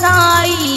हंसाई।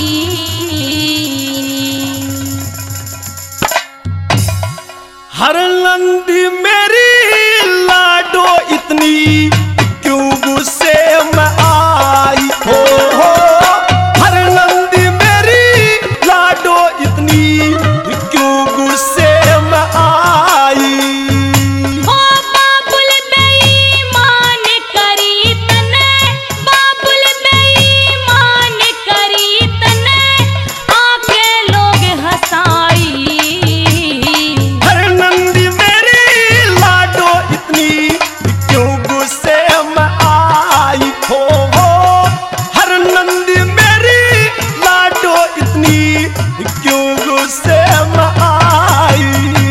हर नंदी मेरी लाडो इतनी क्यों गुस्से में आई हो। हर नंदी मेरी लाडो इतनी क्यों गुस्से में आई। ओ बाबुल बेईमान करी तने, बाबुल बेईमान करी तने, आके लोग हंसाई। हर नंदी मेरी लाडो इतनी क्यों गुस्से में आई हो। हर नंदी मेरी लाडो इतनी क्यों गुस्से में आई।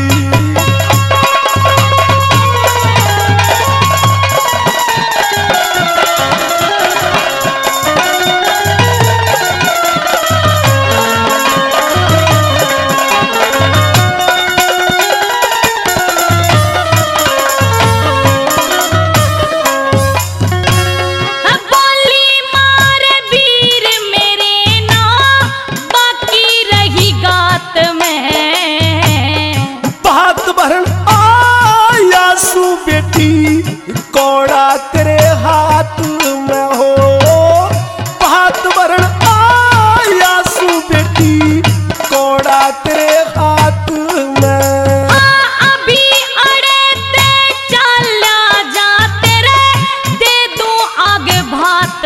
बोली मार वीर मेरे ना, बाकी रही गात में। बात भरन आया सू बेटी कौड़ा तेरे हाथ में हो। बात भरन आया सू बेटी कौड़ा तेरे हाथ में। अभी अड़े ते चला जा तेरे, दे दूं आगे भात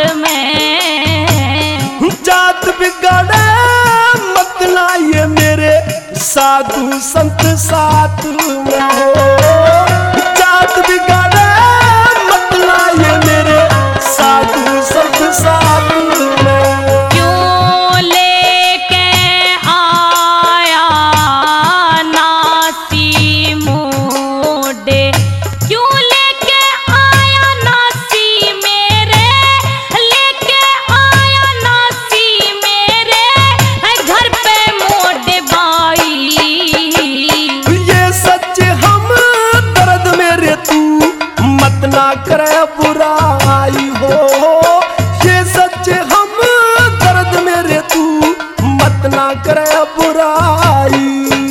में। जात बिगाड़े मत ना ये मेरे साधु संत साथ में हो। जात बिगाड़े मत ना ये मेरे साधु संत साथ में। क्यों लेके आया नासी मोडे, क्यों लेके आया नासी मेरे, लेके आया नासी मेरे घर पे मोडे बाई। ये सच हम दर्द मेरे तू मत ना करे बुराई हो। ये सच हम दर्द मेरे तू मत ना करे बुराई।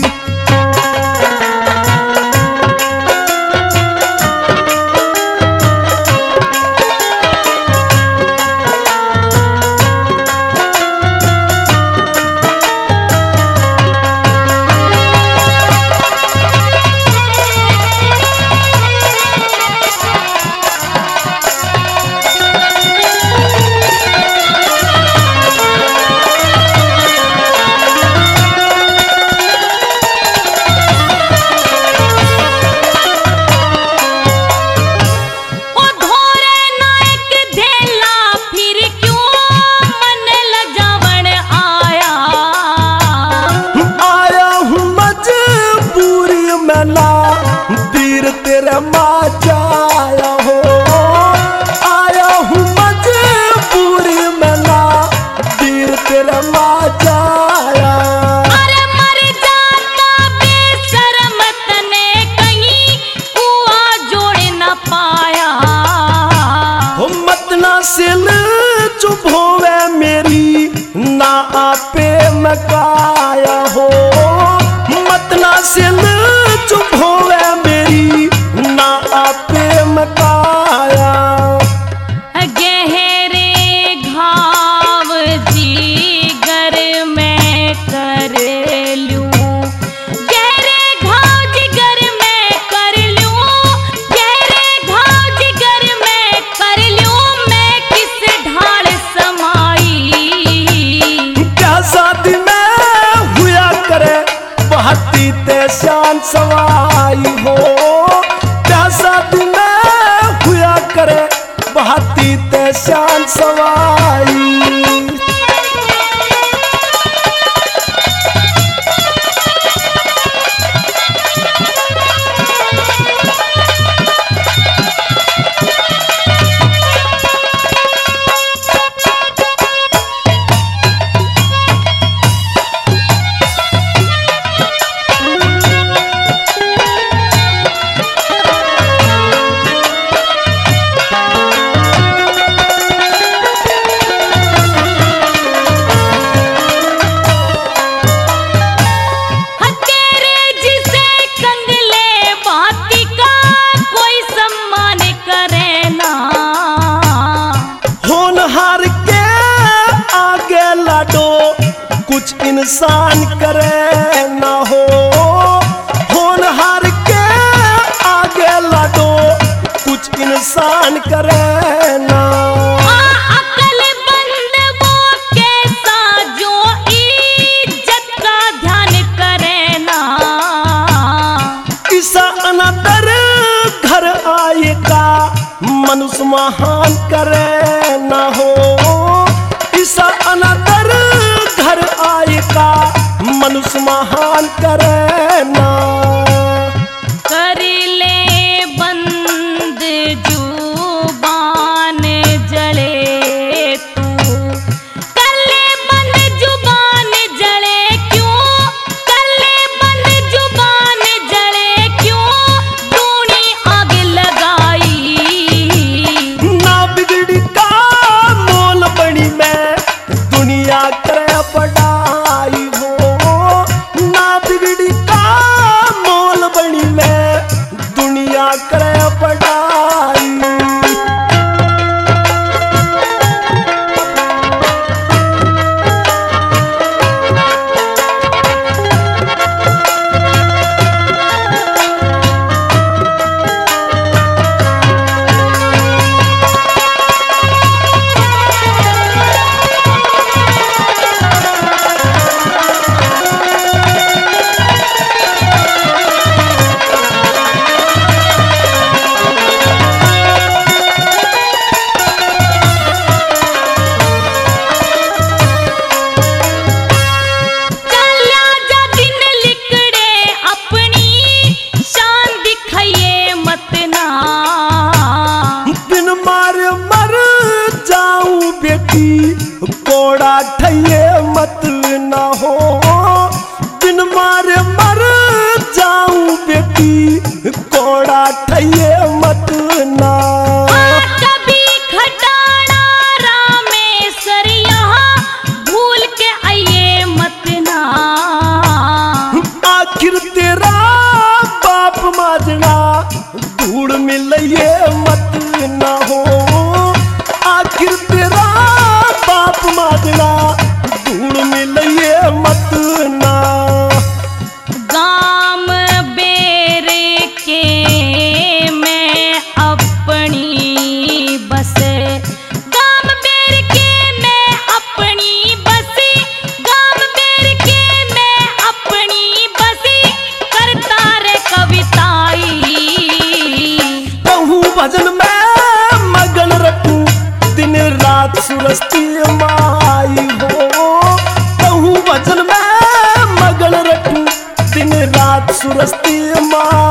ओ धोरे नायक धेला फिर क्यों मन लजावण आया। आया हूँ मजबूरी में ना तीर तेरे माँ जाया हो। आया हूँ मजबूरी में ना तीर तेरे माँ जाया। अरे मर जाता बेशरम तने कहीं कुआ जोड़ न पाया। हो मत ना सिल चुप होवे मेरी ना आपे मकाया हो। मत ना सिल चुप होवे मेरी ना आपे मकाया। गहरे घाव जिगर में कर लूं, गहरे घाव जिगर में कर लूं, गहरे घाव जिगर में कर लूं, मैं किस ढाल समाई। क्या शादी में हुआ करे बहती ते शान सवाई हो। क्या शादी में हुआ करे बहती ते शान सवाई। होनहार के आगे लाडो कुछ इंसान करे ना हो। होनहार के आगे लाडो कुछ इंसान करे ना। अक्लमंद वो कैसा जो इज्जत का ध्यान करे ना। ईसा अनादर घर आएगा मनुष्य महान करे ना हो। ईसा अनादर घर आएगा मनुष्य महान करे ना। कर ले बंद जुबान जले तू, कर ले बंद जुबान जले क्यों, कर ले बंद जुबान जले क्यों, तूने आग लगाई। ना बिगड़ी का मोल बड़ी में दुनिया करे पढ़ाई हो। ना बिगड़ी का मोल बड़ी में दुनिया करे पढ़ाई। चला जा दिन लिकड़े अपनी शान दिखाइए मत ना। बिन मारे मर जाऊं बेटी कोड़ा ठइये मत ना हो। बिन मारे मर जाऊं बेटी कोड़ा ठइये मत ना। कभी खटाना रामेश्वर यहाँ भूल के आइए मत ना। आखिर तेरा बाप माजना धूड़ मिलइये मत ना हो। आखिर तेरा बाप माजना धूड़ मिलइये मत ना। गाम बेर के मैं अपनी बस, गाम बेर के मैं अपनी बसी, गाम बेर के मैं अपनी बसी, करता रे कविताई। कहूँ भजन में मगन रखूं दिन रात सुरस्ती माई हो। कहूँ भजन में मगन रखूं दिन रात सुरस्ती माई।